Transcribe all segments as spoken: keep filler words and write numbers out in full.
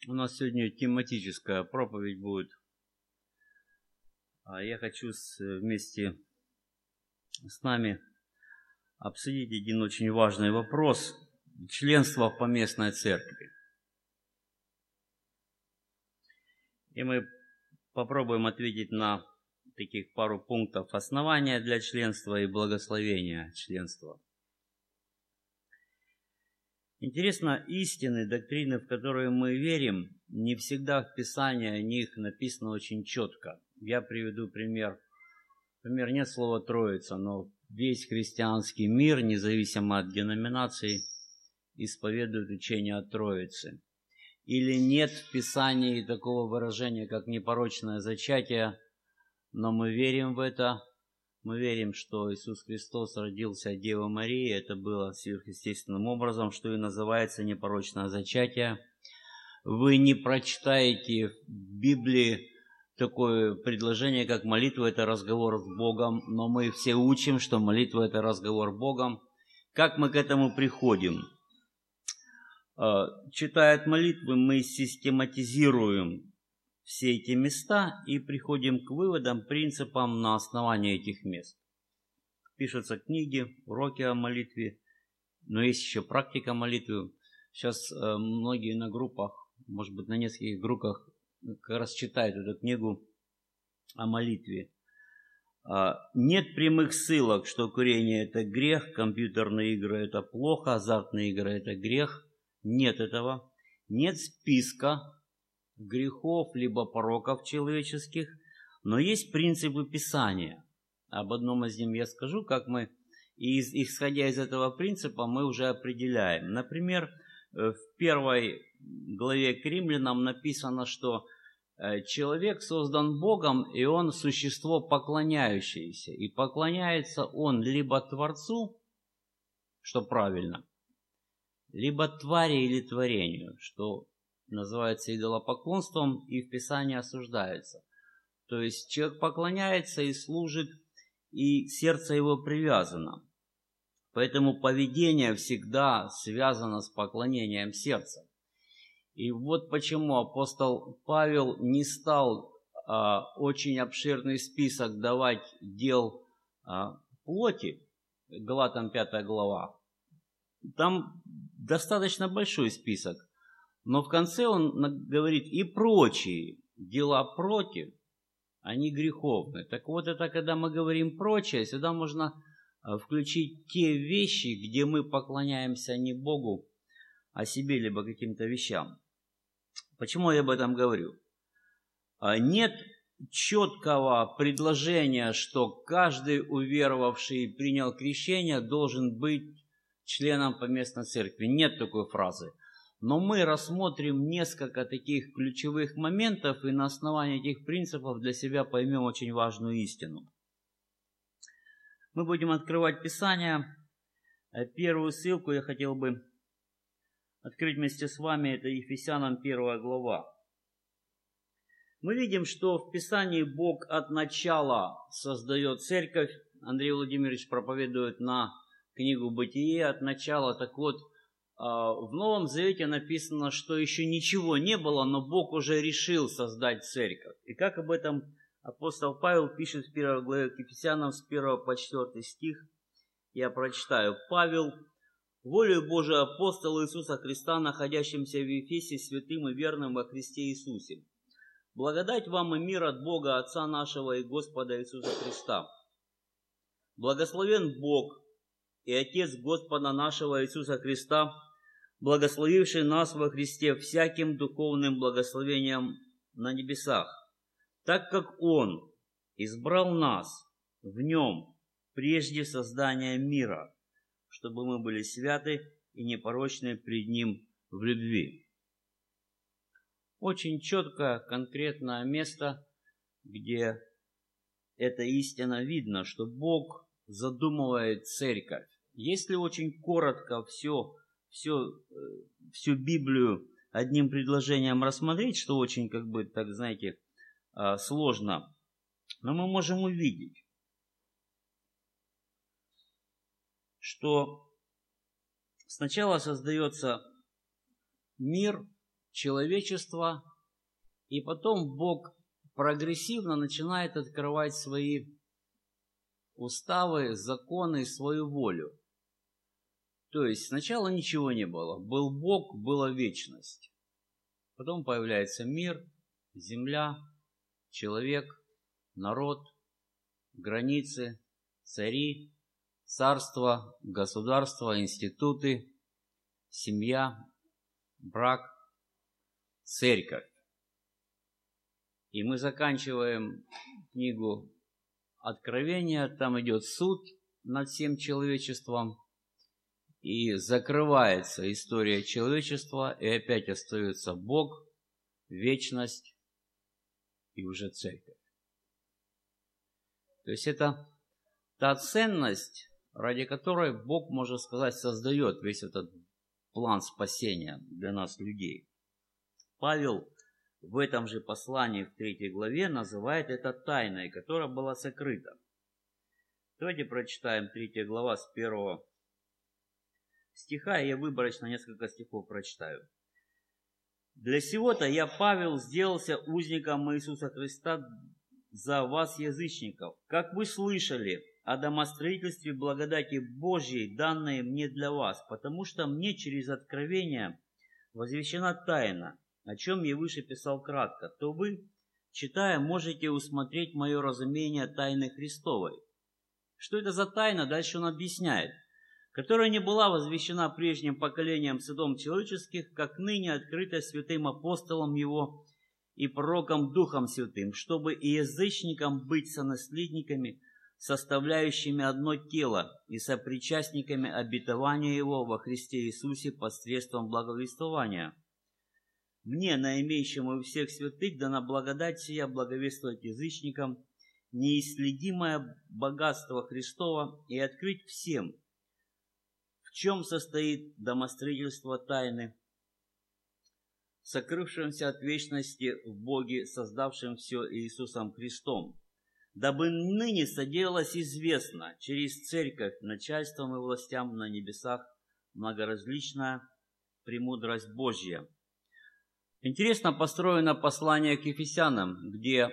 У нас сегодня тематическая проповедь будет. Я хочу вместе с нами обсудить один очень важный вопрос. Членство в поместной церкви. И мы попробуем ответить на таких пару пунктов: основания для членства и благословения членства. Интересно, истины, доктрины, в которые мы верим, не всегда в Писании о них написано очень четко. Я приведу пример. Например, нет слова «троица», но весь христианский мир, независимо от деноминации, исповедует учение о Троице. Или нет в Писании такого выражения, как непорочное зачатие, но мы верим в это. Мы верим, что Иисус Христос родился от Девы Марии. Это было сверхъестественным образом, что и называется непорочное зачатие. Вы не прочитаете в Библии такое предложение, как молитва – это разговор с Богом, но мы все учим, что молитва – это разговор с Богом. Как мы к этому приходим? Читая молитвы, мы систематизируем все эти места и приходим к выводам, принципам на основании этих мест. Пишутся книги, уроки о молитве, но есть еще практика молитвы. Сейчас многие на группах, может быть, на нескольких группах как раз читают эту книгу о молитве. Нет прямых ссылок, что курение – это грех, компьютерные игры – это плохо, азартные игры – это грех. Нет этого. Нет списка грехов либо пороков человеческих, но есть принципы Писания. Об одном из них я скажу, как мы, и исходя из этого принципа, мы уже определяем. Например, в первой главе к Римлянам написано, что человек создан Богом, и он существо поклоняющееся. И поклоняется он либо Творцу, что правильно, либо твари или творению, что называется идолопоклонством и в Писании осуждается. То есть человек поклоняется и служит, и сердце его привязано. Поэтому поведение всегда связано с поклонением сердца. И вот почему апостол Павел не стал а, очень обширный список давать дел а, плоти, Галатам пятая глава. Там достаточно большой список. Но в конце он говорит: и прочие дела против, они греховны. Так вот, это когда мы говорим прочее, сюда можно включить те вещи, где мы поклоняемся не Богу, а себе, либо каким-то вещам. Почему я об этом говорю? Нет четкого предложения, что каждый уверовавший и принял крещение должен быть членом поместной церкви. Нет такой фразы. Но мы рассмотрим несколько таких ключевых моментов и на основании этих принципов для себя поймем очень важную истину. Мы будем открывать Писание. Первую ссылку я хотел бы открыть вместе с вами. Это Ефесянам первая глава. Мы видим, что в Писании Бог от начала создает церковь. Андрей Владимирович проповедует на книгу «Бытие» от начала. Так вот, в Новом Завете написано, что еще ничего не было, но Бог уже решил создать церковь. И как об этом апостол Павел пишет в первой главе к Ефесянам с первого по четвёртый стих. Я прочитаю. Павел, волею Божию апостол Иисуса Христа, находящимся в Ефесе, святым и верным во Христе Иисусе. Благодать вам и мир от Бога, Отца нашего и Господа Иисуса Христа. Благословен Бог и Отец Господа нашего Иисуса Христа, благословивший нас во Христе всяким духовным благословением на небесах, так как Он избрал нас в Нем прежде создания мира, чтобы мы были святы и непорочны пред Ним в любви. Очень четкое, конкретное место, где эта истина видно, что Бог задумывает церковь. Если очень коротко все, все, всю Библию одним предложением рассмотреть, что очень, как бы, так знаете, сложно, но мы можем увидеть, что сначала создается мир, человечества, и потом Бог прогрессивно начинает открывать свои уставы, законы, свою волю. То есть сначала ничего не было. Был Бог, была вечность. Потом появляется мир, земля, человек, народ, границы, цари, царства, государства, институты, семья, брак, церковь. И мы заканчиваем книгу Откровения, там идет суд над всем человечеством, и закрывается история человечества, и опять остается Бог, вечность и уже церковь. То есть это та ценность, ради которой Бог, можно сказать, создает весь этот план спасения для нас, людей. Павел в этом же послании в третьей главе называет это тайной, которая была сокрыта. Давайте прочитаем третья глава с первого стиха, я выборочно несколько стихов прочитаю. «Для сего-то я, Павел, сделался узником Иисуса Христа за вас, язычников, как вы слышали о домостроительстве благодати Божьей, данной мне для вас, потому что мне через откровение возвещена тайна, о чем я выше писал кратко, то вы, читая, можете усмотреть мое разумение тайны Христовой». Что это за тайна, дальше он объясняет. «Которая не была возвещена прежним поколением сыном человеческих, как ныне открыта святым апостолом его и пророком Духом Святым, чтобы и язычникам быть сонаследниками, составляющими одно тело и сопричастниками обетования его во Христе Иисусе посредством благовествования. Мне, наимеющему у всех святых, дана благодать сия благовествовать язычникам неисследимое богатство Христова и открыть всем, в чем состоит домостроительство тайны, сокрывшемся от вечности в Боге, создавшем все Иисусом Христом, дабы ныне соделалось известно через церковь начальством и властям на небесах многоразличная премудрость Божья». Интересно построено послание к Ефесянам, где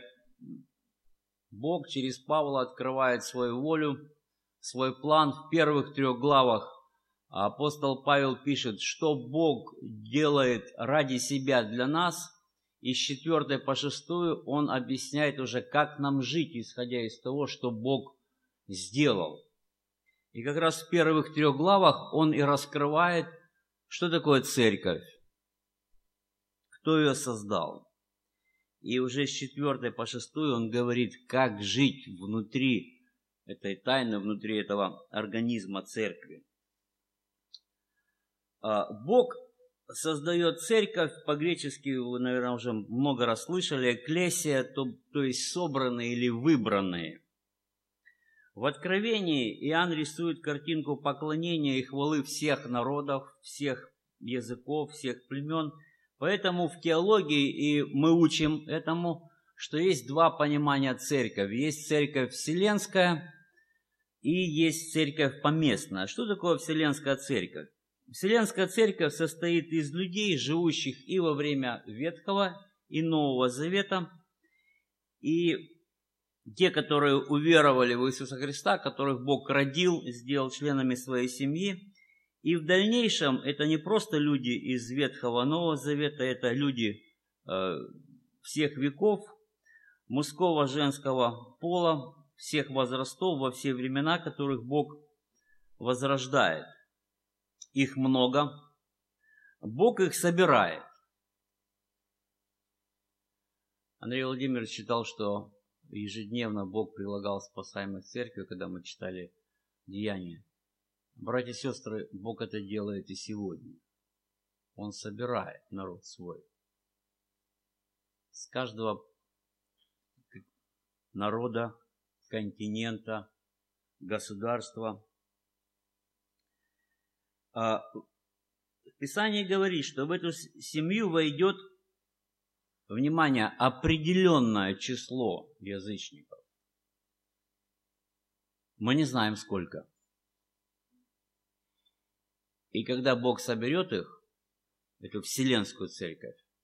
Бог через Павла открывает свою волю, свой план. В первых трех главах апостол Павел пишет, что Бог делает ради себя для нас, и с четвертой по шестую он объясняет уже, как нам жить, исходя из того, что Бог сделал. И как раз в первых трех главах он и раскрывает, что такое церковь, кто ее создал. И уже с четвертой по шестую он говорит, как жить внутри этой тайны, внутри этого организма церкви. Бог создает церковь, по-гречески вы, наверное, уже много раз слышали, экклесия, то, то есть собранные или выбранные. В Откровении Иоанн рисует картинку поклонения и хвалы всех народов, всех языков, всех племен. Поэтому в теологии и мы учим этому, что есть два понимания церкви. Есть церковь вселенская и есть церковь поместная. Что такое вселенская церковь? Вселенская церковь состоит из людей, живущих и во время Ветхого и Нового Завета, и те, которые уверовали в Иисуса Христа, которых Бог родил, сделал членами своей семьи. И в дальнейшем это не просто люди из Ветхого Нового Завета, это люди э, всех веков, мужского, женского пола, всех возрастов, во все времена, которых Бог возрождает. Их много. Бог их собирает. Андрей Владимирович считал, что ежедневно Бог прилагал спасаемых церкви, когда мы читали Деяния. Братья и сестры, Бог это делает и сегодня. Он собирает народ свой. С каждого народа, континента, государства. Писание говорит, что в эту семью войдет, внимание, определенное число язычников. Мы не знаем сколько. И когда Бог соберет их, эту вселенскую церковь,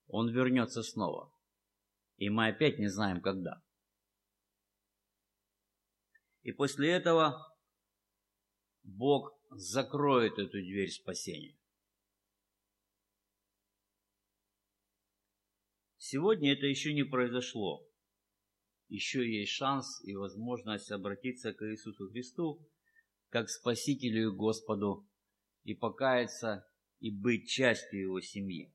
Он вернется снова. И мы опять не знаем, когда. И после этого Бог закроет эту дверь спасения. Сегодня это еще не произошло. Еще есть шанс и возможность обратиться к Иисусу Христу как к Спасителю и Господу и покаяться и быть частью Его семьи.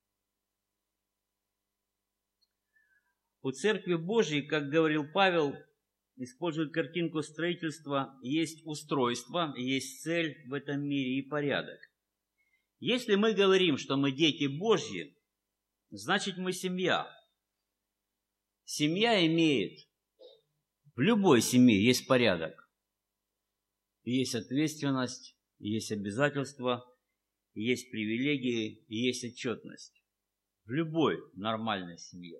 У Церкви Божьей, как говорил Павел, использует картинку строительства, есть устройство, есть цель в этом мире и порядок. Если мы говорим, что мы дети Божьи, значит мы семья. Семья имеет, в любой семье есть порядок. Есть ответственность, есть обязательства, есть привилегии, есть отчетность. В любой нормальной семье.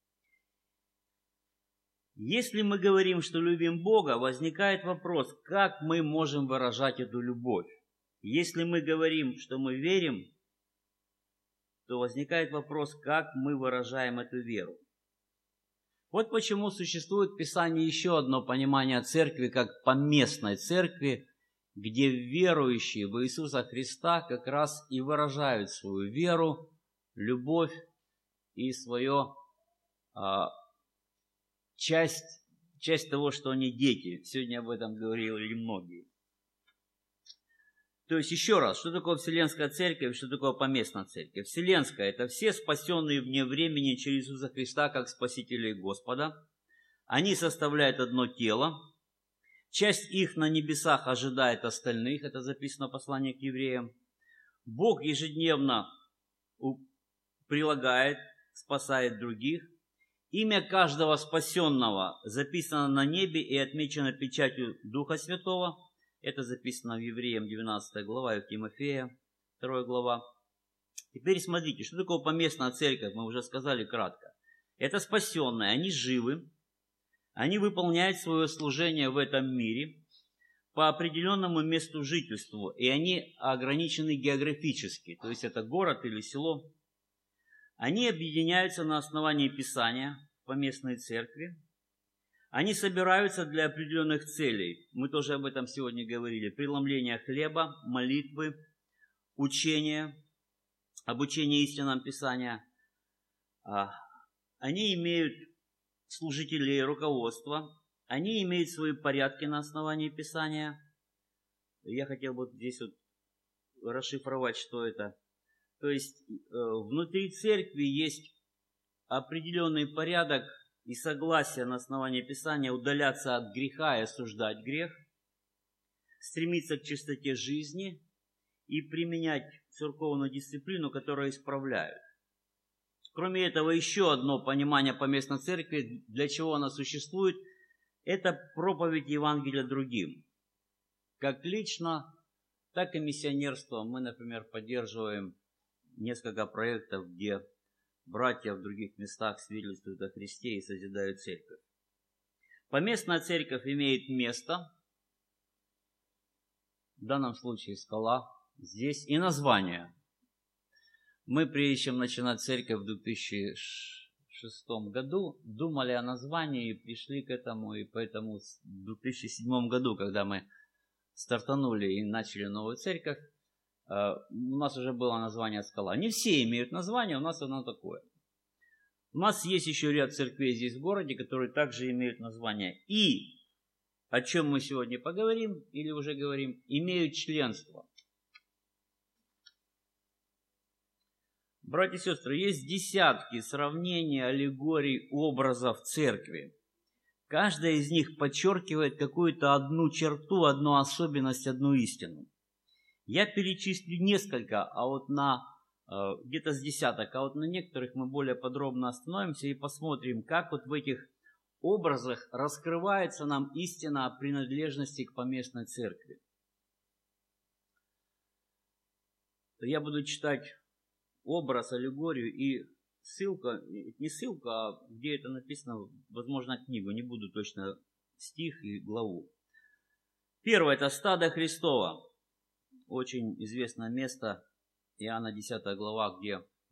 Если мы говорим, что любим Бога, возникает вопрос, как мы можем выражать эту любовь. Если мы говорим, что мы верим, то возникает вопрос, как мы выражаем эту веру. Вот почему существует в Писании еще одно понимание церкви, как поместной церкви, где верующие в Иисуса Христа как раз и выражают свою веру, любовь и свою а, часть, часть того, что они дети. Сегодня об этом говорили многие. То есть еще раз, что такое Вселенская Церковь, что такое поместная Церковь? Вселенская – это все спасенные вне времени через Иисуса Христа как Спасителя и Господа. Они составляют одно тело. Часть их на небесах ожидает остальных, это записано в послании к евреям. Бог ежедневно прилагает, спасает других. Имя каждого спасенного записано на небе и отмечено печатью Духа Святого. Это записано в Евреям двенадцатая глава и в Тимофея вторая глава. Теперь смотрите, что такое поместная церковь, мы уже сказали кратко. Это спасенные, они живы, они выполняют свое служение в этом мире по определенному месту жительства, и они ограничены географически, то есть это город или село. Они объединяются на основании Писания в поместной церкви. Они собираются для определенных целей. Мы тоже об этом сегодня говорили. Преломление хлеба, молитвы, учение, обучение истинам Писания. Они имеют служителей, руководства. Они имеют свои порядки на основании Писания. Я хотел вот здесь вот расшифровать, что это. То есть внутри церкви есть определенный порядок и согласие на основании Писания удаляться от греха и осуждать грех, стремиться к чистоте жизни и применять церковную дисциплину, которая исправляет. Кроме этого, еще одно понимание поместной церкви, для чего она существует, это проповедь Евангелия другим. Как лично, так и миссионерство. Мы, например, поддерживаем несколько проектов, где братья в других местах свидетельствуют о Христе и созидают церковь. Поместная церковь имеет место, в данном случае скала, здесь и название. Мы, прежде чем начинать церковь в две тысячи шестом году, думали о названии и пришли к этому, и поэтому в две тысячи седьмом году, когда мы стартанули и начали новую церковь, у нас уже было название «Скала». Не все имеют название, у нас оно такое. У нас есть еще ряд церквей здесь в городе, которые также имеют название. И, о чем мы сегодня поговорим, или уже говорим, имеют членство. Братья и сестры, есть десятки сравнений, аллегорий, образов церкви. Каждая из них подчеркивает какую-то одну черту, одну особенность, одну истину. Я перечислю несколько, а вот на э, где-то с десяток, а вот на некоторых мы более подробно остановимся и посмотрим, как вот в этих образах раскрывается нам истина о принадлежности к поместной церкви. Я буду читать образ, аллегорию и ссылка, не ссылка, а где это написано, возможно, книгу, не буду точно стих и главу. Первое – это стадо Христово. Очень известное место, Иоанна десятая глава, где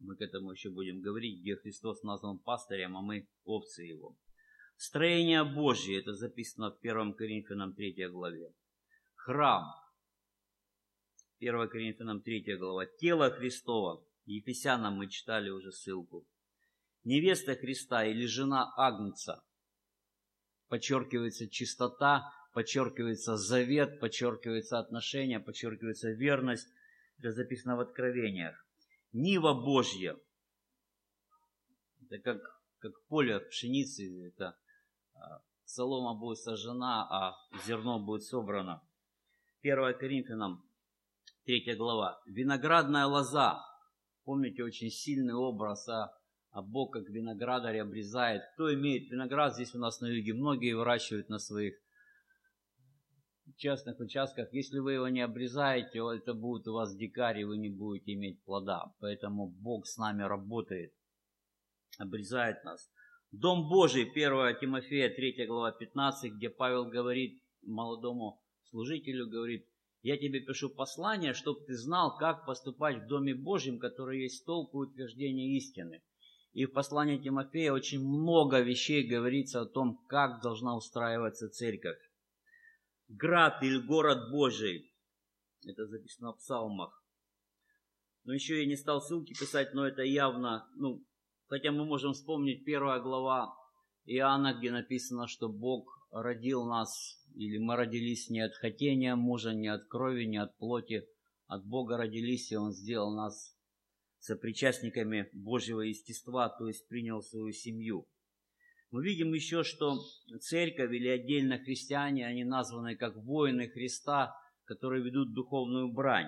Мы к этому еще будем говорить, где Христос назван пастырем, а мы овцы Его. Строение Божье, это записано в первом Коринфянам третьей главе. Храм, первое Коринфянам третья глава. Тело Христово, Ефесянам мы читали уже ссылку. Невеста Христа или жена Агнца. Подчеркивается чистота, подчеркивается завет, подчеркивается отношение, подчеркивается верность. Это записано в Откровениях. Нива Божья. Это как, как поле пшеницы. Это солома будет сожжена, а зерно будет собрано. первое Коринфянам третья глава. Виноградная лоза. Помните, очень сильный образ, а, а Бог как виноградарь обрезает. Кто имеет виноград здесь у нас на юге? Многие выращивают на своих частных участках. Если вы его не обрезаете, это будет у вас дикарь, и вы не будете иметь плода. Поэтому Бог с нами работает, обрезает нас. Дом Божий, первое Тимофея третья глава пятнадцать, где Павел говорит молодому служителю, говорит: я тебе пишу послание, чтобы ты знал, как поступать в Доме Божьем, который есть столб утверждения истины. И в послании Тимофея очень много вещей говорится о том, как должна устраиваться церковь. Град или город Божий. Это записано в псалмах. Но еще я не стал ссылки писать, но это явно, ну, хотя мы можем вспомнить первая глава Иоанна, где написано, что Бог родил нас, или мы родились не от хотения мужа, не от крови, не от плоти, от Бога родились, и Он сделал нас сопричастниками Божьего естества, то есть принял свою семью. Мы видим еще, что церковь или отдельно христиане, они названы как воины Христа, которые ведут духовную брань.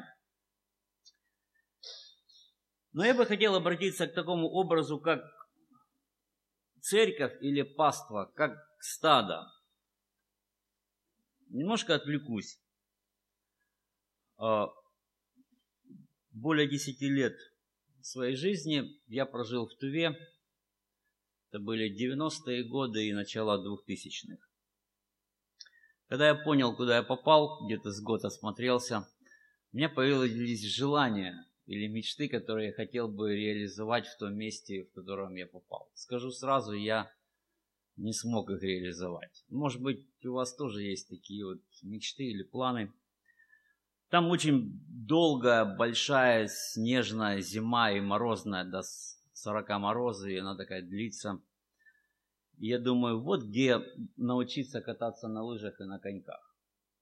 Но я бы хотел обратиться к такому образу, как церковь или паства, как стадо. Немножко отвлекусь. Более десяти лет своей жизни я прожил в Туве. Это были девяностые годы и начало двухтысячных. Когда я понял, куда я попал, где-то с год осмотрелся, у меня появились желания или мечты, которые я хотел бы реализовать в том месте, в котором я попал. Скажу сразу, я не смог их реализовать. Может быть, у вас тоже есть такие вот мечты или планы. Там очень долгая, большая, снежная зима и морозная, до сорока морозов, и она такая длится. И я думаю, вот где научиться кататься на лыжах и на коньках.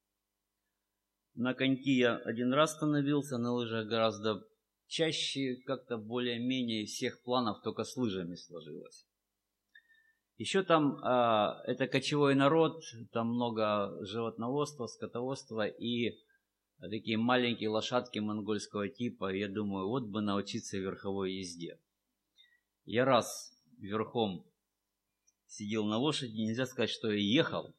На коньки я один раз становился, на лыжах гораздо чаще, как-то более-менее всех планов только с лыжами сложилось. Еще там э, это кочевой народ, там много животноводства, скотоводства и такие маленькие лошадки монгольского типа. Я думаю, вот бы научиться верховой езде. Я раз верхом сидел на лошади, нельзя сказать, что я ехал.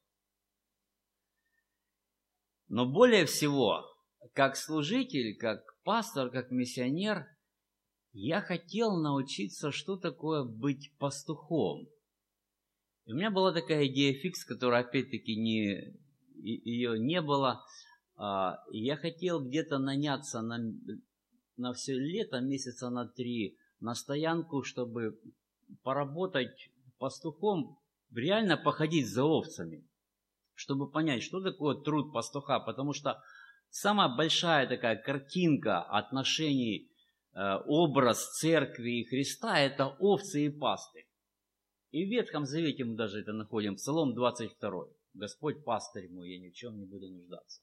Но более всего, как служитель, как пастор, как миссионер, я хотел научиться, что такое быть пастухом. И у меня была такая идея фикс, которая опять-таки не, ее не было. Я хотел где-то наняться на, на все лето, месяца на три, на стоянку, чтобы поработать пастухом, реально походить за овцами, чтобы понять, что такое труд пастуха, потому что самая большая такая картинка отношений, образ церкви и Христа – это овцы и пастырь. И в Ветхом Завете мы даже это находим, Псалом двадцать второй. Господь пастырь мой, я ни в чем не буду нуждаться.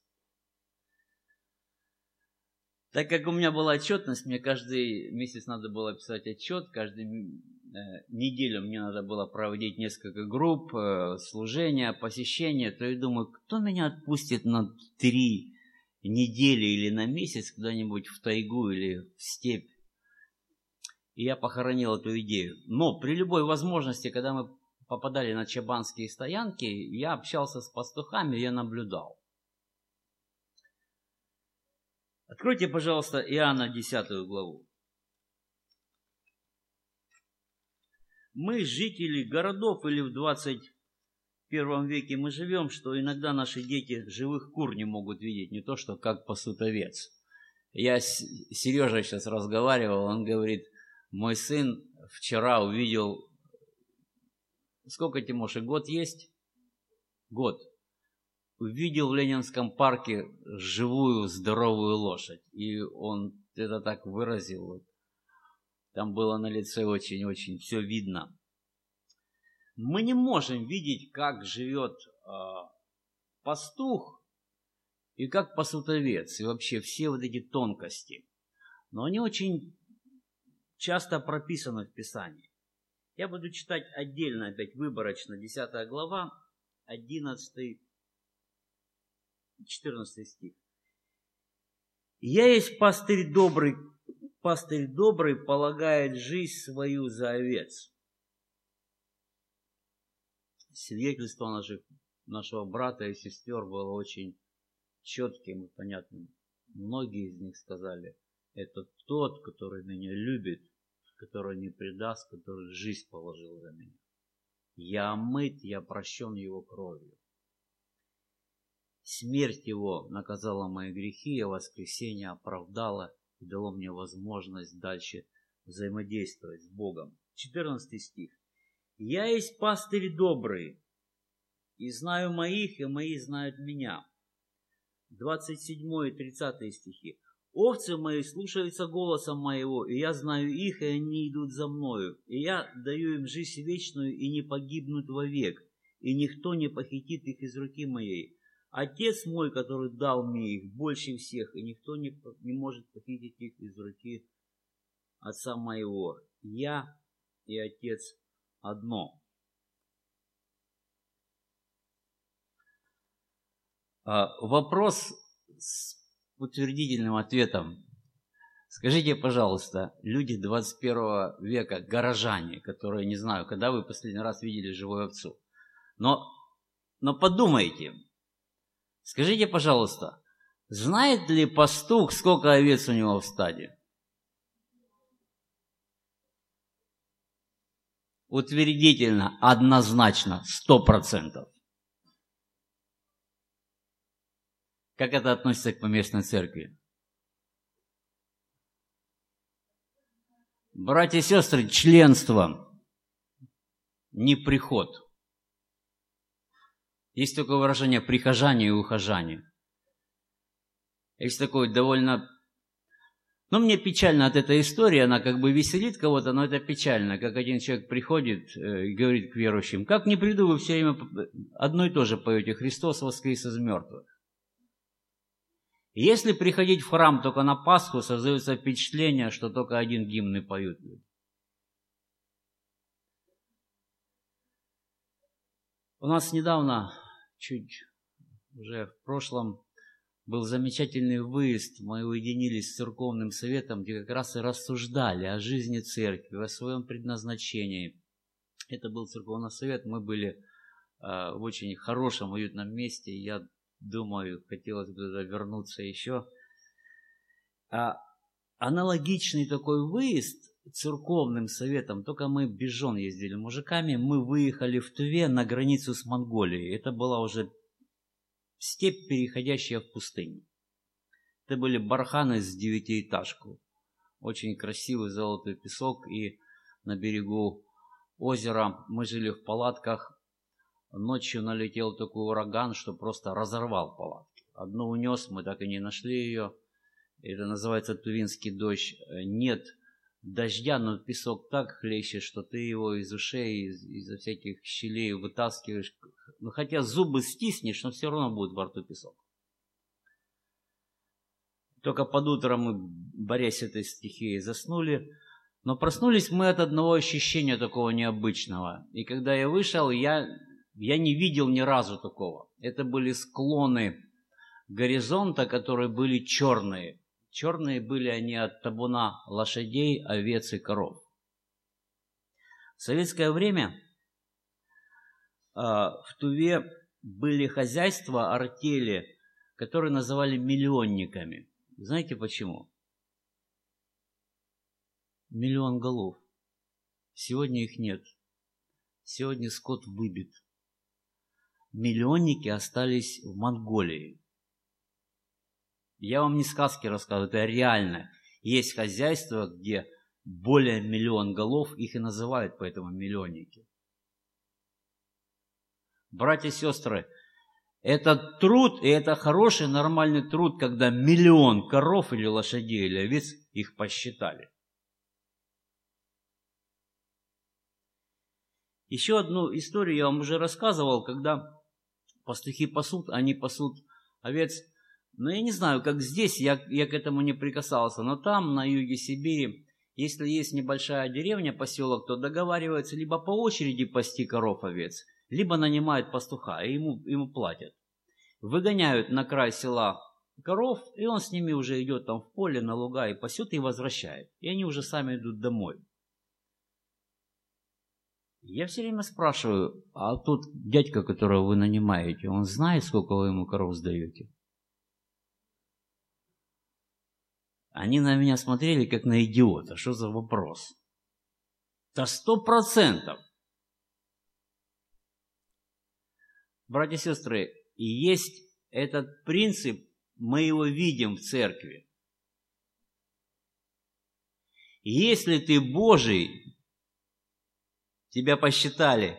Так как у меня была отчетность, мне каждый месяц надо было писать отчет, каждую э, неделю мне надо было проводить несколько групп, э, служения, посещения, то я думаю, кто меня отпустит на три недели или на месяц куда-нибудь в тайгу или в степь. И я похоронил эту идею. Но при любой возможности, когда мы попадали на чабанские стоянки, я общался с пастухами, я наблюдал. Откройте, пожалуйста, Иоанна десятую главу. Мы, жители городов, или в двадцать первом веке мы живем, что иногда наши дети живых кур не могут видеть, не то что как пасут овец. Я с Сережей сейчас разговаривал, он говорит, Мой сын вчера увидел... Сколько, Тимоша, год есть? Год. Увидел в Ленинском парке живую здоровую лошадь. И он это так выразил. Там было на лице очень-очень все видно. Мы не можем видеть, как живет э, пастух и как пасутовец. И вообще все вот эти тонкости. Но они очень часто прописаны в Писании. Я буду читать отдельно, опять выборочно, десятая глава, одиннадцатый, четырнадцатый стих. «Я есть пастырь добрый, пастырь добрый полагает жизнь свою за овец». Свидетельство наших, нашего брата и сестер было очень четким и понятным. Многие из них сказали: это тот, который меня любит, который не предаст, который жизнь положил за меня. Я омыт, я прощен его кровью. Смерть его наказала мои грехи, а воскресение оправдало и дало мне возможность дальше взаимодействовать с Богом. четырнадцатый стих. «Я есть пастырь добрый, и знаю моих, и мои знают меня». двадцать седьмой и тридцатый стихи. «Овцы мои слушаются голоса моего, и я знаю их, и они идут за мною. И я даю им жизнь вечную, и не погибнут вовек, и никто не похитит их из руки моей. Отец мой, который дал мне их, больше всех, и никто не, не может похитить их из руки Отца моего. Я и Отец одно». Вопрос с утвердительным ответом. Скажите, пожалуйста, люди двадцать первого века, горожане, которые, не знаю, когда вы последний раз видели живую овцу, но, но подумайте, скажите, пожалуйста, знает ли пастух, сколько овец у него в стаде? Утвердительно, однозначно, сто процентов. Как это относится к поместной церкви? Братья и сестры, членство, не приход. Есть такое выражение «прихожане» и «ухожане». Есть такое довольно... Ну, мне печально от этой истории, она как бы веселит кого-то, но это печально, как один человек приходит и говорит к верующим: «Как не приду, вы все время одно и то же поете: Христос воскрес из мертвых». Если приходить в храм только на Пасху, создается впечатление, что только один гимн и поют. У нас недавно, чуть уже в прошлом, был замечательный выезд. Мы уединились с церковным советом, где как раз и рассуждали о жизни церкви, о своем предназначении. Это был церковный совет, мы были э, в очень хорошем, уютном месте. Я думаю, хотелось бы туда вернуться еще. А аналогичный такой выезд церковным советом, только мы без жен ездили мужиками, мы выехали в Туве на границу с Монголией. Это была уже степь, переходящая в пустыню. Это были барханы с девятиэтажку. Очень красивый золотой песок, и на берегу озера мы жили в палатках. Ночью налетел такой ураган, что просто разорвал палатки. Одну унес, мы так и не нашли ее. Это называется тувинский дождь. Нет дождя, но песок так хлещет, что ты его из ушей, из, изо всяких щелей вытаскиваешь. Ну, хотя зубы стиснешь, но все равно будет во рту песок. Только под утро мы, борясь с этой стихией, заснули. Но проснулись мы от одного ощущения такого необычного. И когда я вышел, я... Я не видел ни разу такого. Это были склоны горизонта, которые были черные. Черные были они от табуна лошадей, овец и коров. В советское время э, в Туве были хозяйства, артели, которые называли миллионниками. Знаете почему? Миллион голов. Сегодня их нет. Сегодня скот выбит. Миллионники остались в Монголии. Я вам не сказки рассказываю, это реально. Есть хозяйства, где более миллион голов, их и называют поэтому миллионники. Братья и сестры, это труд, и это хороший, нормальный труд, когда миллион коров или лошадей или овец их посчитали. Еще одну историю я вам уже рассказывал, когда пастухи пасут, они пасут овец. Но я не знаю, как здесь, я, я к этому не прикасался, но там, на юге Сибири, если есть небольшая деревня, поселок, то договариваются либо по очереди пасти коров, овец, либо нанимают пастуха, и ему, ему платят. Выгоняют на край села коров, и он с ними уже идет там в поле, на луга и пасет, и возвращает. И они уже сами идут домой. Я все время спрашиваю, а тот дядька, которого вы нанимаете, он знает, сколько вы ему коров сдаете? Они на меня смотрели, как на идиота. Что за вопрос? Да сто процентов. Братья и сестры, и есть этот принцип, мы его видим в церкви. Если ты Божий, тебя посчитали.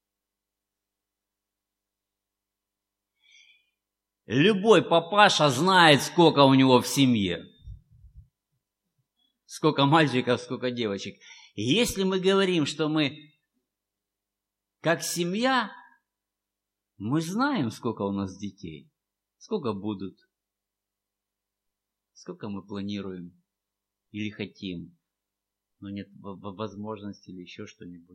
Любой папаша знает, сколько у него в семье. Сколько мальчиков, сколько девочек. И если мы говорим, что мы как семья, мы знаем, сколько у нас детей, сколько будут, сколько мы планируем или хотим, но нет возможности или еще что-нибудь.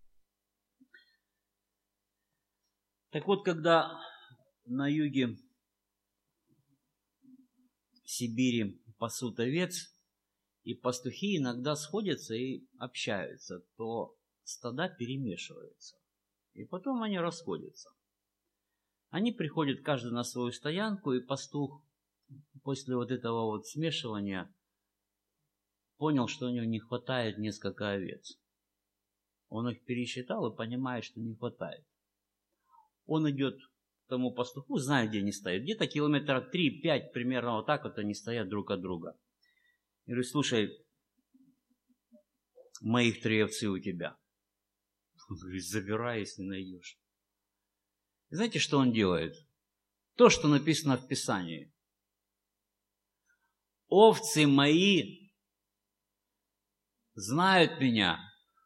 Так вот, когда на юге Сибири пасут овец, и пастухи иногда сходятся и общаются, то стада перемешиваются. И потом они расходятся. Они приходят каждый на свою стоянку, и пастух после вот этого вот смешивания понял, что у него не хватает несколько овец. Он их пересчитал и понимает, что не хватает. Он идет к тому пастуху, знает, где они стоят. Где-то километра три-пять примерно вот так вот они стоят друг от друга. И говорит: слушай, моих три овцы у тебя. Он говорит: забирай, если найдешь. И знаете, что он делает? То, что написано в Писании. Овцы мои знают меня,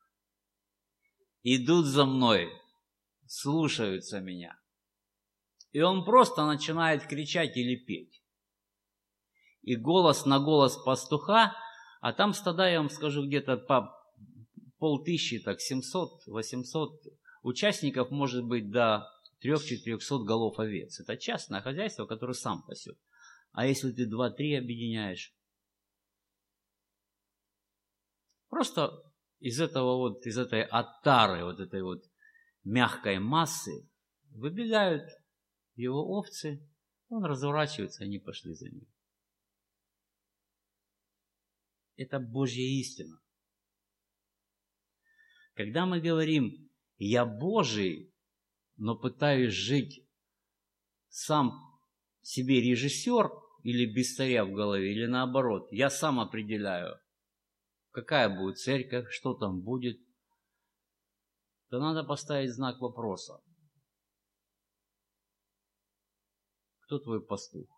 идут за мной, слушаются меня. И он просто начинает кричать или петь. И голос на голос пастуха, а там стада, я вам скажу, где-то по полтысячи, так семьсот-восемьсот участников, может быть, до трех-четырехсот голов овец. Это частное хозяйство, которое сам пасет. А если ты два-три объединяешь? Просто из этого вот, из этой оттары, вот этой вот мягкой массы выбегают его овцы, он разворачивается, они пошли за ним. Это Божья истина. Когда мы говорим «я Божий», но пытаюсь жить сам себе режиссер или без царя в голове, или наоборот, я сам определяю, какая будет церковь, что там будет, то надо поставить знак вопроса. Кто твой пастух?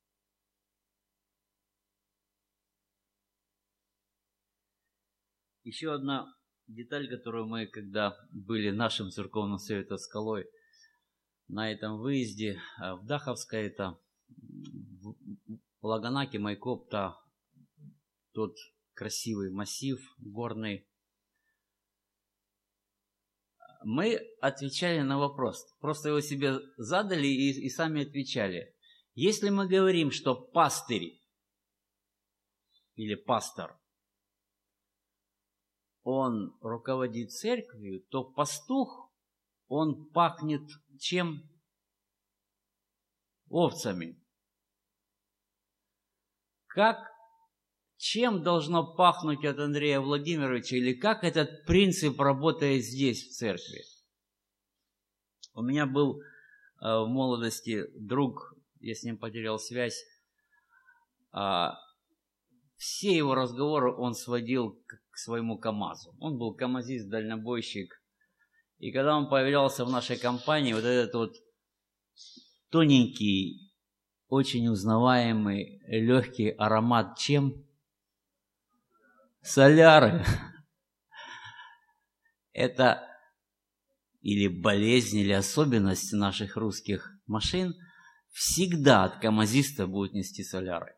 Еще одна деталь, которую мы, когда были нашим церковным советом «Скалой», на этом выезде в Даховское, это в Лаганаке, Майкопта, тот красивый массив горный, мы отвечали на вопрос. Просто его себе задали и, и сами отвечали. Если мы говорим, что пастырь или пастор, он руководит церковью, то пастух, он пахнет чем? Овцами. Как, чем должно пахнуть от Андрея Владимировича, или как этот принцип работает здесь, в церкви? У меня был э, в молодости друг, я с ним потерял связь, э, все его разговоры он сводил к своему КАМАЗу. Он был камазист, дальнобойщик. И когда он появлялся в нашей компании, вот этот вот тоненький, очень узнаваемый, легкий аромат чем? Соляры. Это или болезнь, или особенность наших русских машин. Всегда от камазиста будет нести соляры.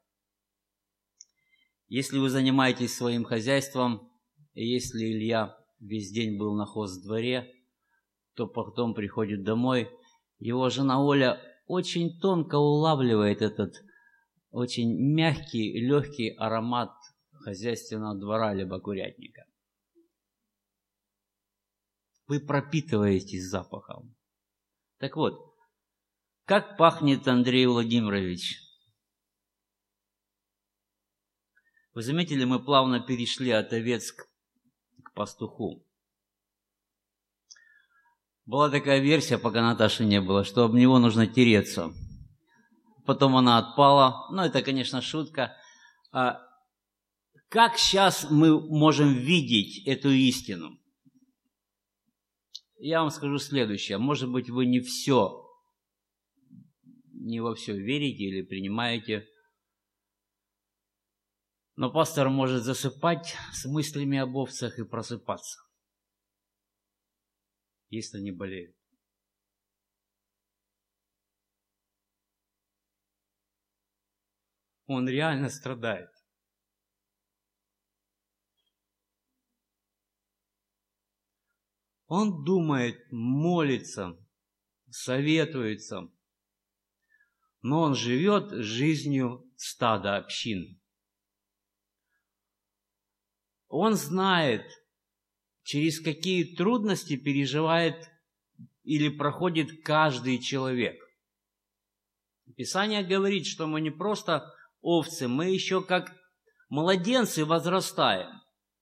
Если вы занимаетесь своим хозяйством, и если Илья весь день был на хоздворе, то потом приходит домой, его жена Оля очень тонко улавливает этот очень мягкий, легкий аромат хозяйственного двора либо курятника. Вы пропитываетесь запахом. Так вот, как пахнет Андрей Владимирович? Вы заметили, мы плавно перешли от овец к, к пастуху. Была такая версия, пока Наташи не было, что об него нужно тереться. Потом она отпала. Ну, это, конечно, шутка. А как сейчас мы можем видеть эту истину? Я вам скажу следующее. Может быть, вы не все, не во все верите или принимаете. Но пастор может засыпать с мыслями об овцах и просыпаться, если они болеют. Он реально страдает. Он думает, молится, советуется, но он живет жизнью стада общин. Он знает, через какие трудности переживает или проходит каждый человек. Писание говорит, что мы не просто овцы, мы еще как младенцы возрастаем.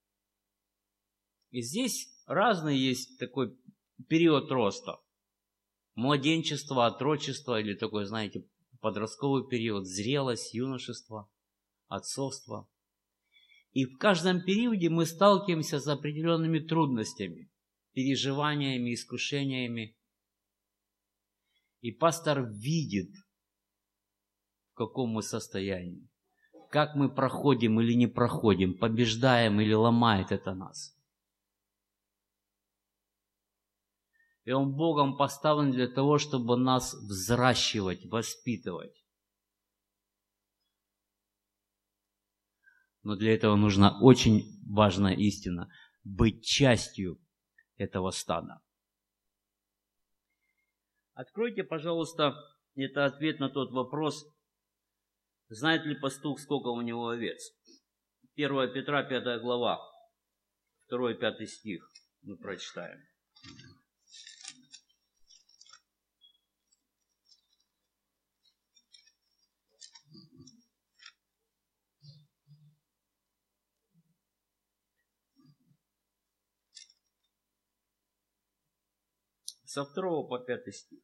И здесь разный есть такой период роста. Младенчество, отрочество или такой, знаете, подростковый период, зрелость, юношество, отцовство. И в каждом периоде мы сталкиваемся с определенными трудностями, переживаниями, искушениями. И пастор видит, в каком мы состоянии, как мы проходим или не проходим, побеждаем или ломает это нас. И Он Богом поставлен для того, чтобы нас взращивать, воспитывать. Но для этого нужна очень важная истина – быть частью этого стада. Откройте, пожалуйста, это ответ на тот вопрос, знает ли пастух, сколько у него овец. первое Петра, пятая глава, второй-пятый стих мы прочитаем. Со второго по пятый стих.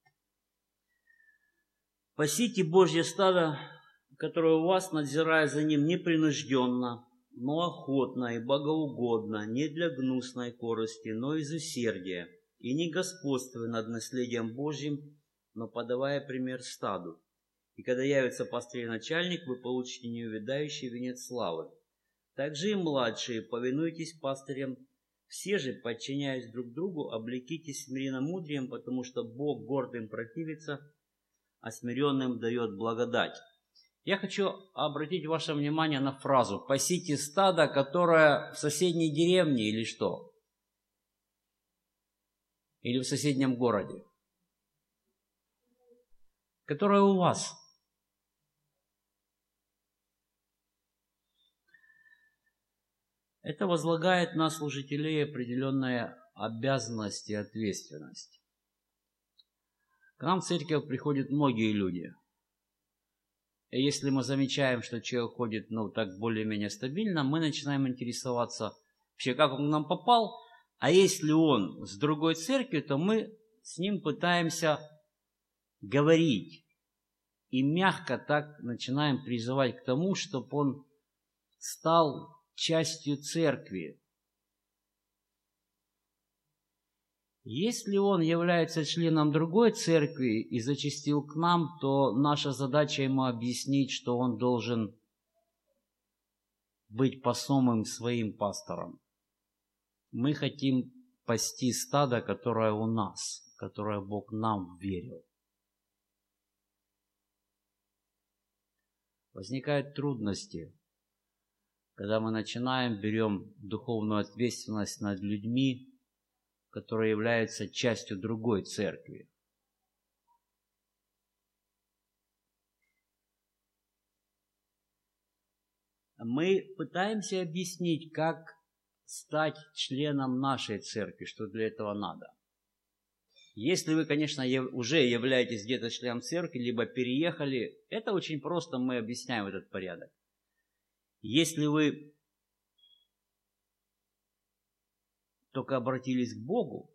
«Пасите Божье стадо, которое у вас, надзирая за ним непринужденно, но охотно и богоугодно, не для гнусной корысти, но из усердия, и не господствуя над наследием Божьим, но подавая пример стаду. И когда явится пастырь начальник, вы получите неувядающий венец славы. Также и младшие, повинуйтесь пастырям. Все же, подчиняясь друг другу, облекитесь смиренномудрием, потому что Бог гордым противится, а смиренным дает благодать». Я хочу обратить ваше внимание на фразу «пасите стадо, которое в соседней деревне» или что? Или в соседнем городе? Которое у вас. Это возлагает на служителей определенные обязанности и ответственность. К нам в церковь приходят многие люди. И если мы замечаем, что человек ходит, ну, так более-менее стабильно, мы начинаем интересоваться вообще, как он к нам попал. А если он с другой церкви, то мы с ним пытаемся говорить. И мягко так начинаем призывать к тому, чтобы он стал частью церкви. Если он является членом другой церкви и зачастил к нам, то наша задача ему объяснить, что он должен быть посомым своим пастором. Мы хотим пасти стадо, которое у нас, которое Бог нам верил. Возникают трудности, когда мы начинаем, берем духовную ответственность над людьми, которые являются частью другой церкви. Мы пытаемся объяснить, как стать членом нашей церкви, что для этого надо. Если вы, конечно, уже являетесь где-то членом церкви, либо переехали, это очень просто, мы объясняем этот порядок. Если вы только обратились к Богу,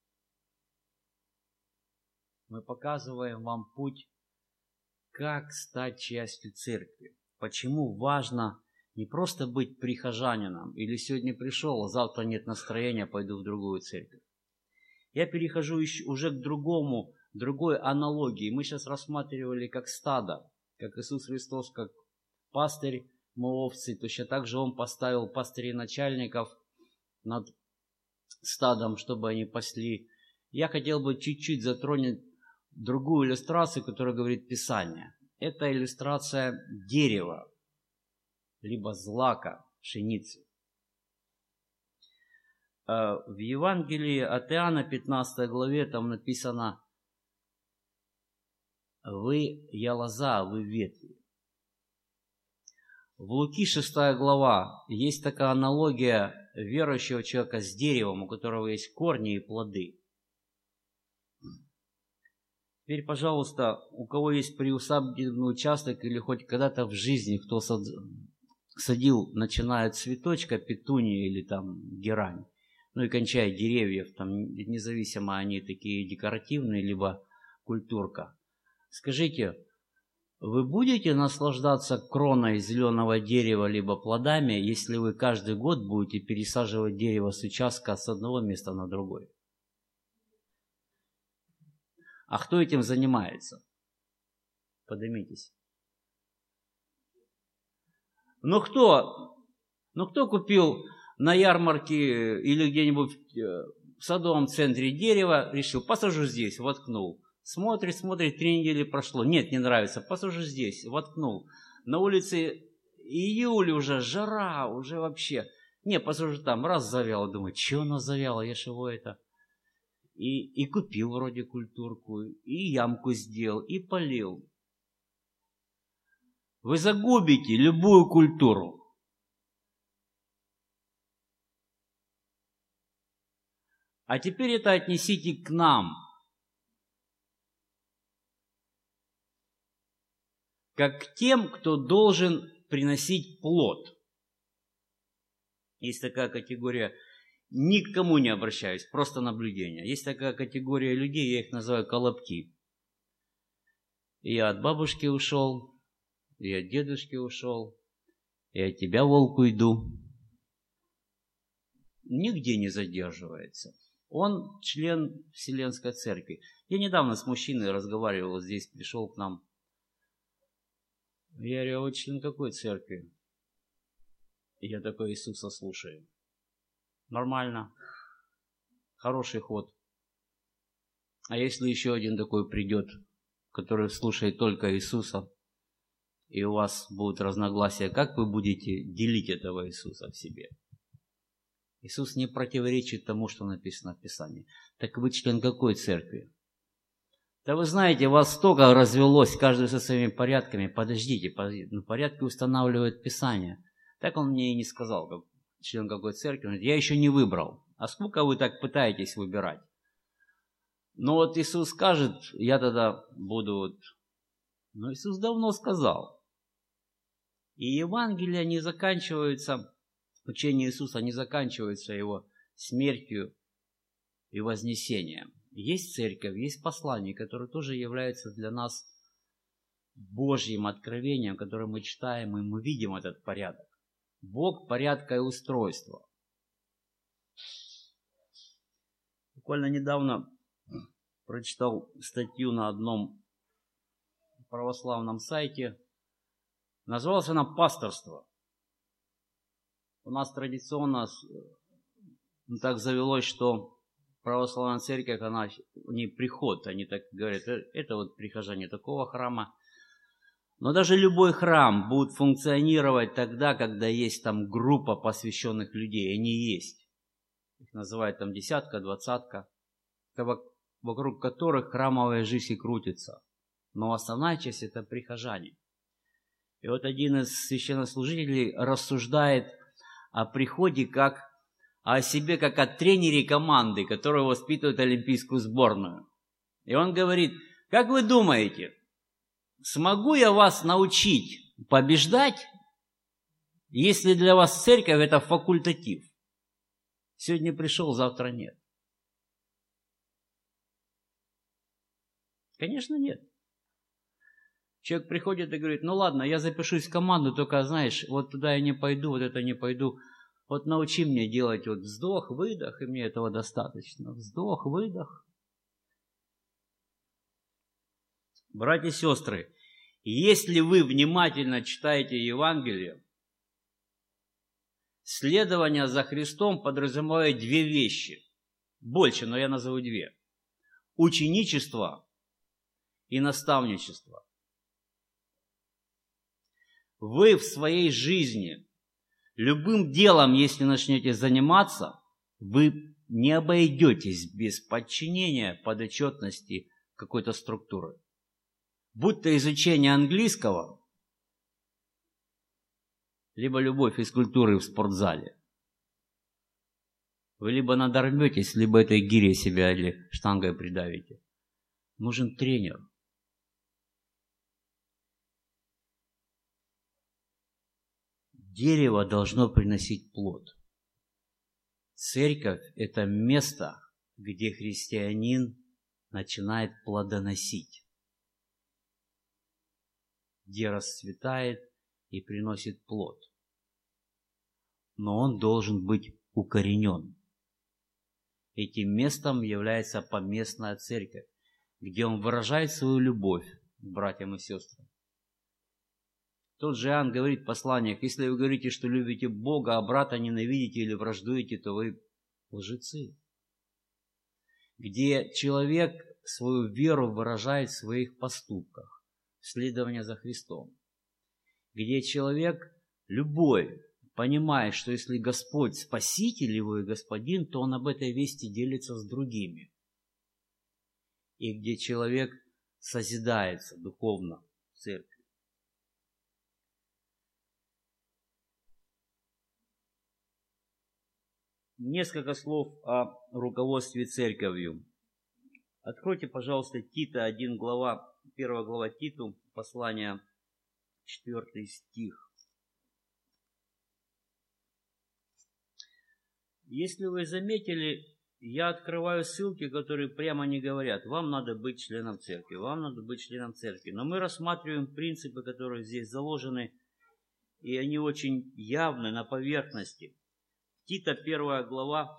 мы показываем вам путь, как стать частью церкви. Почему важно не просто быть прихожанином, или сегодня пришел, а завтра нет настроения, пойду в другую церковь. Я перехожу еще уже к другому, другой аналогии. Мы сейчас рассматривали как стадо, как Иисус Христос, как пастырь, мы овцы. Точно так же Он поставил пастырей начальников над стадом, чтобы они пасли. Я хотел бы чуть-чуть затронуть другую иллюстрацию, которая говорит Писание. Это иллюстрация дерева, либо злака, пшеницы. В Евангелии от Иоанна, пятнадцатой главе, там написано: «Вы, я лоза, вы ветви». В Луки, шестая глава, есть такая аналогия верующего человека с деревом, у которого есть корни и плоды. Теперь, пожалуйста, у кого есть приусадебный участок или хоть когда-то в жизни, кто садил, начиная от цветочка, петунии или там герань, ну и кончая деревьев, там независимо они такие декоративные, либо культурка. Скажите, вы будете наслаждаться кроной зеленого дерева, либо плодами, если вы каждый год будете пересаживать дерево с участка с одного места на другой? А кто этим занимается? Поднимитесь. Ну кто, ну кто купил на ярмарке или где-нибудь в садовом центре дерево, решил, посажу здесь, воткнул. Смотрит, смотрит, три недели прошло. Нет, не нравится, посажу здесь, воткнул. На улице июль уже, жара, уже вообще. Не, посажу там, раз завяло, думаю, что оно завяло, я ж его это... И, и купил вроде культурку, и ямку сделал, и полил. Вы загубите любую культуру. А теперь это отнесите к нам. Как к тем, кто должен приносить плод. Есть такая категория, ни к кому не обращаюсь, просто наблюдение. Есть такая категория людей, я их называю колобки. Я от бабушки ушел, и от дедушки ушел, и от тебя, волк, уйду. Нигде не задерживается. Он член Вселенской Церкви. Я недавно с мужчиной разговаривал, здесь пришел к нам. Я говорю, а вы член какой церкви? И я такой Иисуса слушаю. Нормально. Хороший ход. А если еще один такой придет, который слушает только Иисуса, и у вас будут разногласия, как вы будете делить этого Иисуса в себе? Иисус не противоречит тому, что написано в Писании. Так вы член какой церкви? Да вы знаете, вас столько развелось, каждый со своими порядками. Подождите, подождите. Ну, порядки устанавливает Писание. Так он мне и не сказал, как член какой церкви. Он говорит, я еще не выбрал. А сколько вы так пытаетесь выбирать? Но вот Иисус скажет, я тогда буду вот... Но Иисус давно сказал. И Евангелия не заканчиваются, учение Иисуса не заканчивается его смертью и вознесением. Есть церковь, есть послание, которое тоже является для нас Божьим откровением, которое мы читаем, и мы видим этот порядок. Бог порядка и устройства. Буквально недавно прочитал статью на одном православном сайте. Называлась она «Пасторство». У нас традиционно ну, так завелось, что православная церковь, она не приход, они так говорят, это вот прихожане такого храма. Но даже любой храм будет функционировать тогда, когда есть там группа посвященных людей, они есть. Их называют там десятка, двадцатка, вокруг которых храмовая жизнь и крутится. Но основная часть это прихожане. И вот один из священнослужителей рассуждает о приходе как о себе, как о тренере команды, который воспитывает олимпийскую сборную. И он говорит: как вы думаете, смогу я вас научить побеждать, если для вас церковь это факультатив? Сегодня пришел, завтра нет. Конечно, нет. Человек приходит и говорит: ну ладно, я запишусь в команду, только, знаешь, вот туда я не пойду, вот это не пойду. Вот научи меня делать вот вздох, выдох, и мне этого достаточно. Вздох, выдох. Братья и сестры, если вы внимательно читаете Евангелие, следование за Христом подразумевает две вещи. Больше, но я назову две. Ученичество и наставничество. Вы в своей жизни любым делом, если начнете заниматься, вы не обойдетесь без подчинения, подотчетности какой-то структуры. Будь то изучение английского, либо любовь физкультуры в спортзале. Вы либо надорветесь, либо этой гире себя или штангой придавите. Нужен тренер. Дерево должно приносить плод. Церковь – это место, где христианин начинает плодоносить, где расцветает и приносит плод. Но он должен быть укоренен. Этим местом является поместная церковь, где он выражает свою любовь к братьям и сестрам. Тот же Иоанн говорит в посланиях: если вы говорите, что любите Бога, а брата ненавидите или враждуете, то вы лжецы. Где человек свою веру выражает в своих поступках, следование за Христом. Где человек любой понимает, что если Господь Спаситель его и Господин, то он об этой вести делится с другими. И где человек созидается духовно в церкви. Несколько слов о руководстве церковью. Откройте, пожалуйста, Тита один глава, первая глава Титу, послание, четвертый стих. Если вы заметили, я открываю ссылки, которые прямо не говорят: вам надо быть членом церкви, вам надо быть членом церкви. Но мы рассматриваем принципы, которые здесь заложены, и они очень явны на поверхности. Тита, первая глава,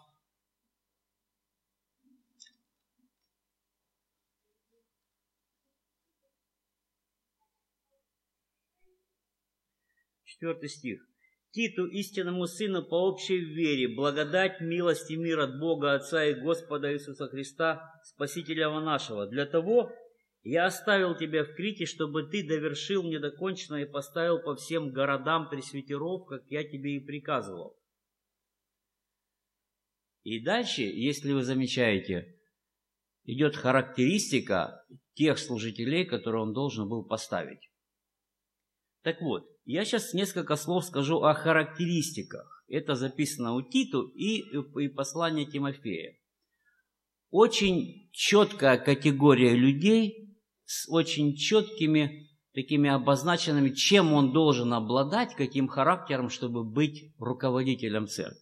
четвертый стих. Титу, истинному сыну по общей вере, благодать, милость и мир от Бога Отца и Господа Иисуса Христа, Спасителя нашего. Для того я оставил тебя в Крите, чтобы ты довершил недоконченное и поставил по всем городам пресвитеров, как я тебе и приказывал. И дальше, если вы замечаете, идет характеристика тех служителей, которые он должен был поставить. Так вот, я сейчас несколько слов скажу о характеристиках. Это записано у Титу и, и послание Тимофея. Очень четкая категория людей с очень четкими такими обозначенными, чем он должен обладать, каким характером, чтобы быть руководителем церкви.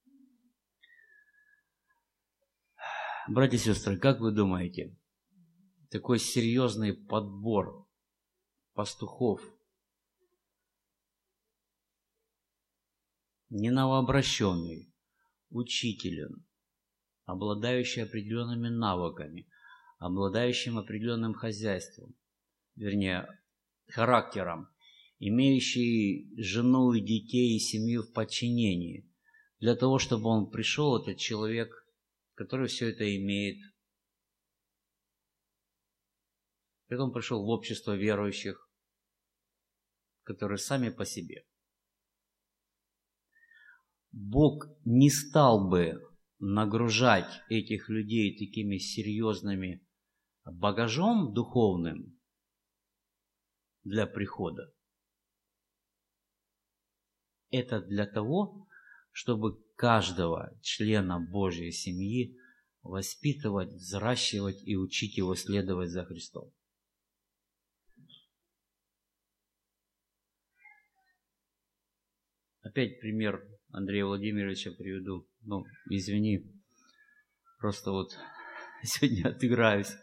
Братья и сестры, как вы думаете, такой серьезный подбор пастухов не новообращенный, учителен, обладающий определенными навыками, обладающим определенным хозяйством, вернее, характером, имеющий жену и детей и семью в подчинении, для того, чтобы он пришел, этот человек, который все это имеет, потом пришел в общество верующих, которые сами по себе. Бог не стал бы нагружать этих людей такими серьезными багажом духовным для прихода. Это для того, чтобы каждого члена Божьей семьи воспитывать, взращивать и учить его следовать за Христом. Опять пример Андрея Владимировича приведу. Ну, извини, просто вот сегодня отыграюсь.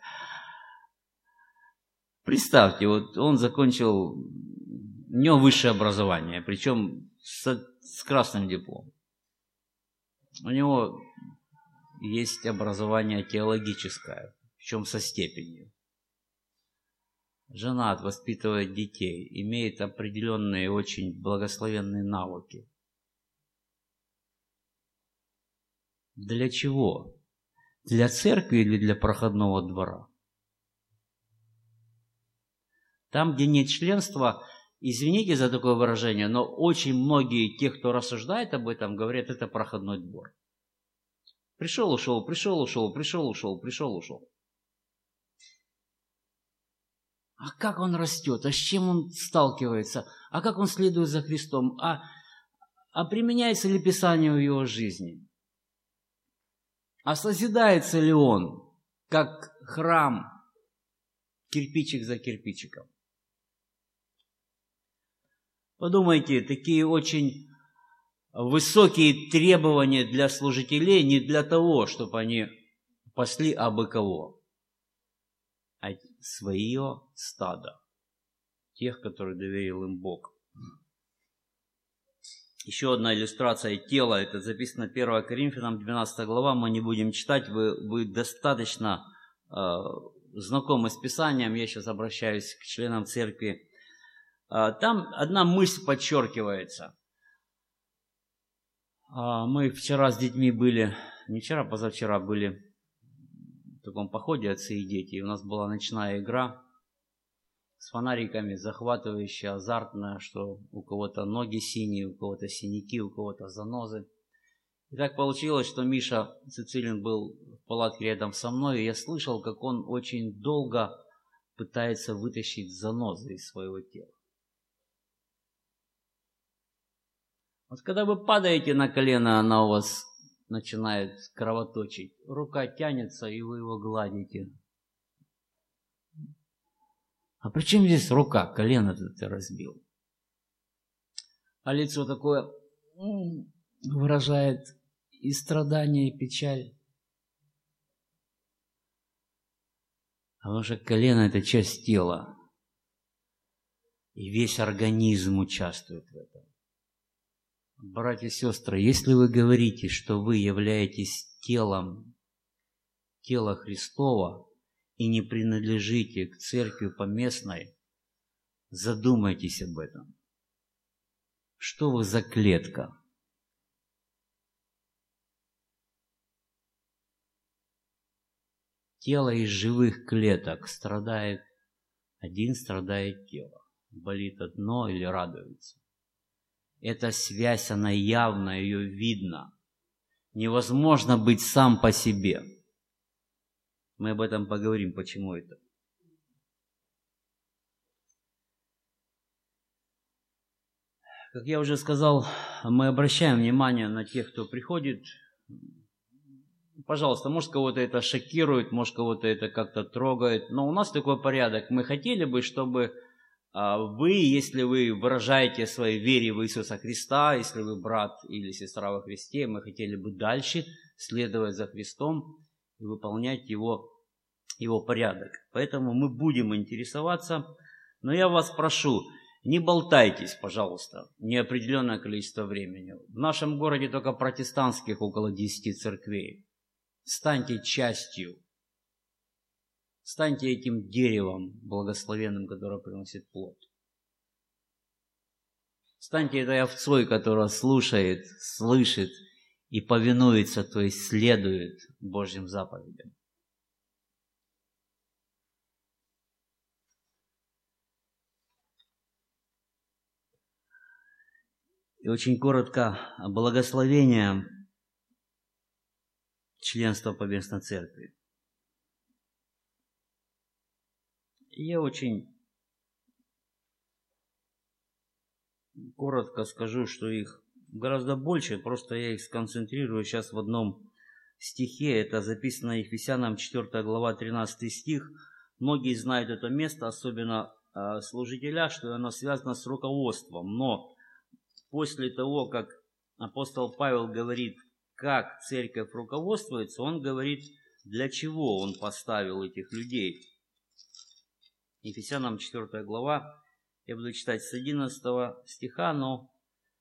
Представьте, вот он закончил, у него высшее образование, причем с, с красным дипломом. У него есть образование теологическое, причем со степенью. Женат, воспитывает детей, имеет определенные очень благословенные навыки. Для чего? Для церкви или для проходного двора? Там, где нет членства, извините за такое выражение, но очень многие, те, кто рассуждает об этом, говорят, это проходной двор. Пришел, ушел, пришел, ушел, пришел, ушел, пришел, ушел. А как он растет? А с чем он сталкивается? А как он следует за Христом? А, а применяется ли Писание в его жизни? А созидается ли он, как храм, кирпичик за кирпичиком? Подумайте, такие очень высокие требования для служителей не для того, чтобы они пасли абы кого, а свое стадо, тех, которые доверил им Бог. Еще одна иллюстрация тела, это записано первое Коринфянам, двенадцатая глава, мы не будем читать, вы, вы достаточно э, знакомы с Писанием, я сейчас обращаюсь к членам церкви. Э, там одна мысль подчеркивается. Э, мы вчера с детьми были, не вчера, позавчера были в таком походе отцы и дети, и у нас была ночная игра с фонариками, захватывающая, азартная, что у кого-то ноги синие, у кого-то синяки, у кого-то занозы. И так получилось, что Миша Цицилин был в палатке рядом со мной, и я слышал, как он очень долго пытается вытащить занозы из своего тела. Вот когда вы падаете на колено, она у вас начинает кровоточить, рука тянется, и вы его гладите. А при чем здесь рука? Колено-то ты разбил. А лицо такое выражает и страдание, и печаль. Потому что колено – это часть тела. И весь организм участвует в этом. Братья и сестры, если вы говорите, что вы являетесь телом, тела Христова, и не принадлежите к церкви поместной, задумайтесь об этом. Что вы за клетка? Тело из живых клеток страдает, один страдает тело, болит одно или радуется. Эта связь, она явна, ее видно. Невозможно быть сам по себе. Мы об этом поговорим, почему это. Как я уже сказал, мы обращаем внимание на тех, кто приходит. Пожалуйста, может, кого-то это шокирует, может, кого-то это как-то трогает, но у нас такой порядок. Мы хотели бы, чтобы вы, если вы выражаете своей вере в Иисуса Христа, если вы брат или сестра во Христе, мы хотели бы дальше следовать за Христом и выполнять его, его порядок. Поэтому мы будем интересоваться. Но я вас прошу, Не болтайтесь, пожалуйста, неопределенное количество времени. В нашем городе только протестантских около десяти церквей. Станьте частью. Станьте этим деревом благословенным, которое приносит плод. Станьте этой овцой, которая слушает, слышит и повинуется, то есть следует Божьим заповедям. И очень коротко благословение членства Поместной Церкви. Я очень коротко скажу, что их гораздо больше, просто я их сконцентрирую сейчас в одном стихе. Это записано Ефесянам четвёртая глава, тринадцатый стих. Многие знают это место, особенно э, служителя, что оно связано с руководством. Но после того, как апостол Павел говорит, как церковь руководствуется, он говорит, для чего он поставил этих людей. Ефесянам четвёртая глава, я буду читать с одиннадцатого стиха, но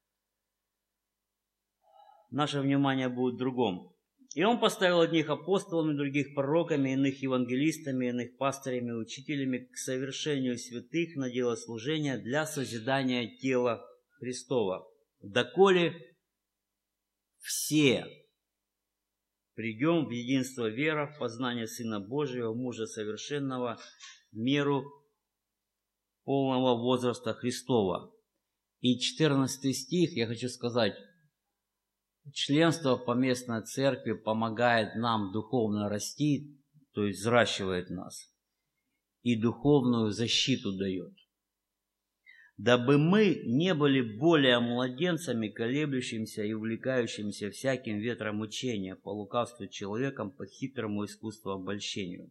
наше внимание будет в другом. «И он поставил одних апостолами, других пророками, иных евангелистами, иных пастырями, учителями к совершению святых на дело служения для созидания тела Христова, доколе все придем в единство веры, в познание Сына Божьего, мужа совершенного, в меру полного возраста Христова». И четырнадцатый стих, я хочу сказать, членство в Поместной Церкви помогает нам духовно расти, то есть взращивает нас, и духовную защиту дает. Дабы мы не были более младенцами, колеблющимся и увлекающимся всяким ветром учения, по лукавству человеком, по хитрому искусству обольщению.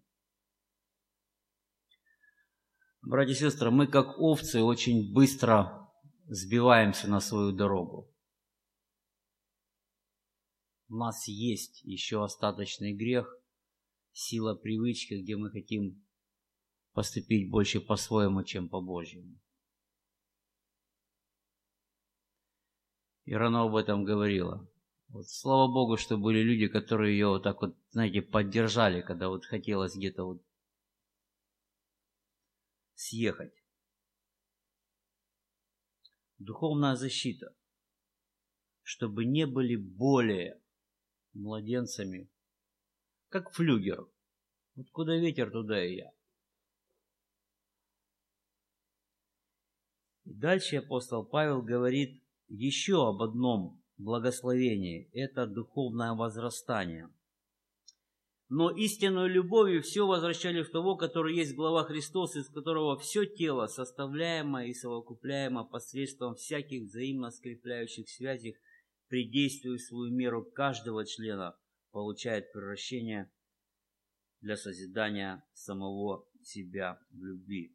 Братья и сестры, мы как овцы очень быстро сбиваемся на свою дорогу. У нас есть еще остаточный грех, сила привычки, где мы хотим поступить больше по-своему, чем по-божьему. И Рано об этом говорила. Вот, слава Богу, что были люди, которые ее вот так вот, знаете, поддержали, когда вот хотелось где-то вот съехать. Духовная защита, чтобы не были более младенцами, как флюгер. Вот куда ветер, туда и я. И дальше апостол Павел говорит еще об одном благословении. Это духовное возрастание. «Но истинную любовью все возвращали в того, который есть глава Христос, из которого все тело, составляемо и совокупляемо посредством всяких взаимно скрепляющих связей, при действии в свою меру каждого члена, получает превращение для созидания самого себя в любви».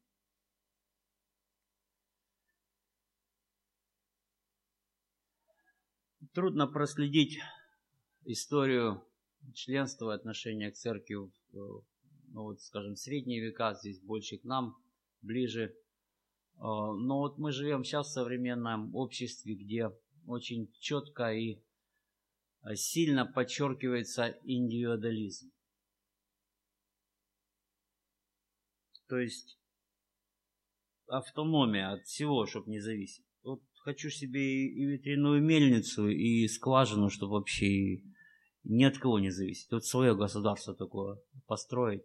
Трудно проследить историю членства и отношения к церкви, ну вот, скажем, в средние века, здесь больше к нам, ближе. Но вот мы живем сейчас в современном обществе, где очень четко и сильно подчеркивается индивидуализм. То есть автономия от всего, чтобы не зависеть. Вот хочу себе и ветряную мельницу, и скважину, чтобы вообще ни от кого не зависеть. Вот свое государство такое построить.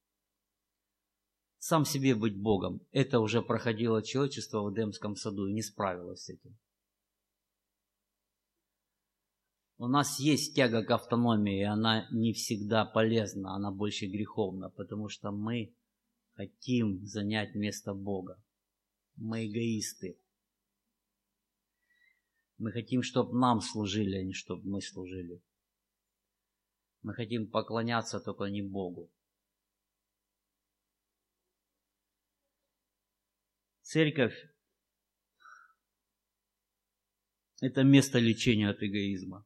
Сам себе быть Богом. Это уже проходило человечество в Эдемском саду и не справилось с этим. У нас есть тяга к автономии, и она не всегда полезна, она больше греховна, потому что мы хотим занять место Бога. Мы эгоисты. Мы хотим, чтобы нам служили, а не чтобы мы служили. Мы хотим поклоняться только не Богу. Церковь – это место лечения от эгоизма.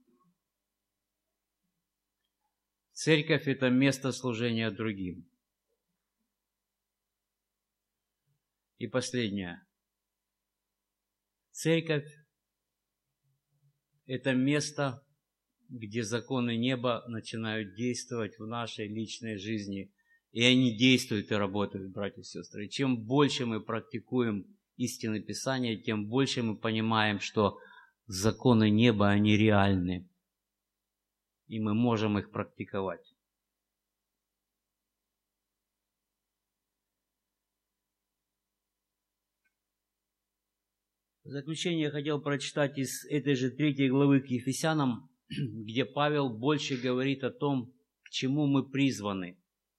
Церковь – это место служения другим. И последнее. Церковь – это место, где законы неба начинают действовать в нашей личной жизни. И они действуют и работают, братья и сестры. И чем больше мы практикуем истины Писания, тем больше мы понимаем, что законы неба, они реальны. И мы можем их практиковать. В заключение я хотел прочитать из этой же третьей главы к Ефесянам, где Павел больше говорит о том, к чему мы призваны.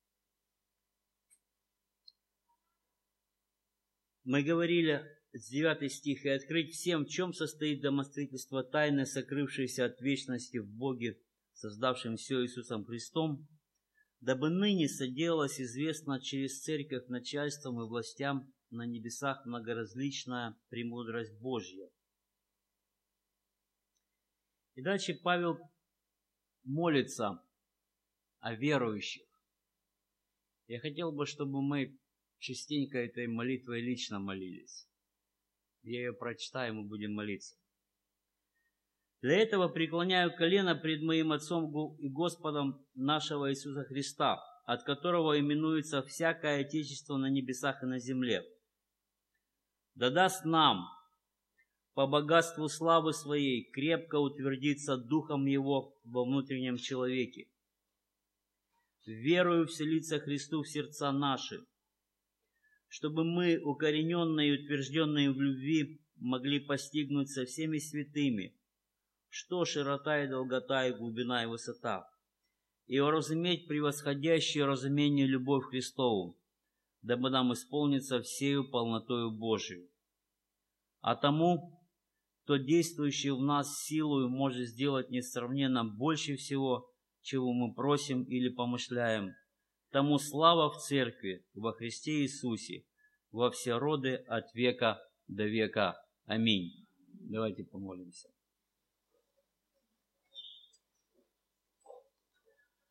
Мы говорили с девятого стиха: «И открыть всем, в чем состоит домостроительство тайны, сокрывшееся от вечности в Боге, создавшем все Иисусом Христом, дабы ныне соделалось известно через церковь начальством и властям на небесах многоразличная премудрость Божья». И дальше Павел молится о верующих. Я хотел бы, чтобы мы частенько этой молитвой лично молились. Я ее прочитаю, мы будем молиться. «Для этого преклоняю колено пред моим Отцом и Господом нашего Иисуса Христа, от которого именуется всякое Отечество на небесах и на земле. Да даст нам, по богатству славы Своей, крепко утвердиться Духом Его во внутреннем человеке, верою вселиться Христу в сердца наши, чтобы мы, укорененные и утвержденные в любви, могли постигнуть со всеми святыми, что широта и долгота и глубина и высота, и уразуметь превосходящую разумению любовь Христову, дабы нам исполниться всею полнотою Божию. А тому, кто действующий в нас силою может сделать несравненно больше всего, чего мы просим или помышляем, тому слава в Церкви во Христе Иисусе во все роды от века до века. Аминь. Давайте помолимся.